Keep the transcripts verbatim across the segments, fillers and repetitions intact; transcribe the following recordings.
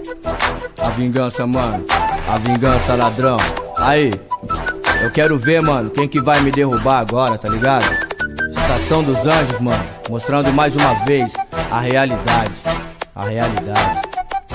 A vingança, mano, a vingança, ladrão. Aí, eu quero ver, mano, quem que vai me derrubar agora, tá ligado? Estação dos Anjos, mano, mostrando mais uma vez a realidade, a realidade.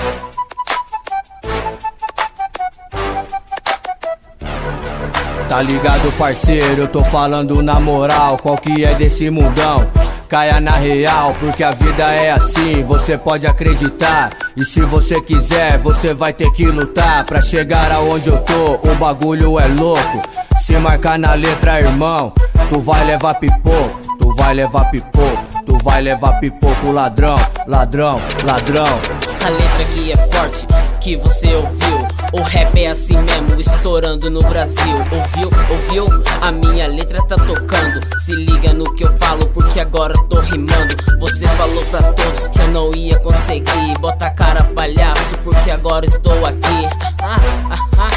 Tá ligado, parceiro, eu tô falando na moral, qual que é desse mundão? Caia na real, porque a vida é assim, você pode acreditar. E se você quiser, você vai ter que lutar pra chegar aonde eu tô, o bagulho é louco. Se marcar na letra, irmão, tu vai levar pipoco, tu vai levar pipoco, tu vai levar pipoco, ladrão, ladrão, ladrão. A letra aqui é forte, que você ouviu. O rap é assim mesmo, estourando no Brasil. Ouviu? Ouviu? A minha letra tá tocando. Se liga no que eu falo, porque agora eu tô rimando. Você falou pra todos que eu não ia conseguir. Bota a cara, palhaço, porque agora estou aqui. Ah, ah, ah.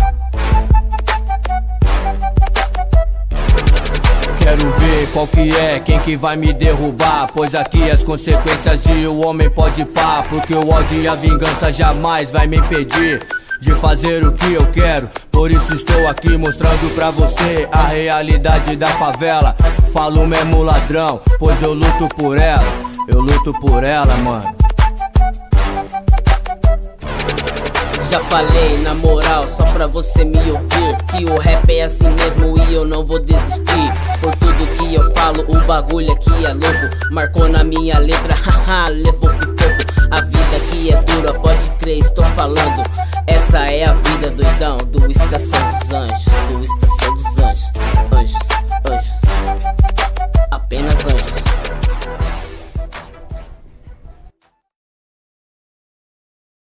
Quero ver qual que é, quem que vai me derrubar, pois aqui as consequências de o homem pode pá. Porque o ódio e a vingança jamais vai me impedir de fazer o que eu quero. Por isso estou aqui mostrando pra você a realidade da favela. Falo mesmo, ladrão, pois eu luto por ela, eu luto por ela, mano. Já falei na moral, só pra você me ouvir, que o rap é assim mesmo e eu não vou desistir. Por tudo que eu falo, o bagulho aqui é louco. Marcou na minha letra, haha, levou pipoco. A vida aqui é dura, pode crer, estou falando. Essa é a vida, doidão, do Estação dos Anjos, do Estação dos Anjos.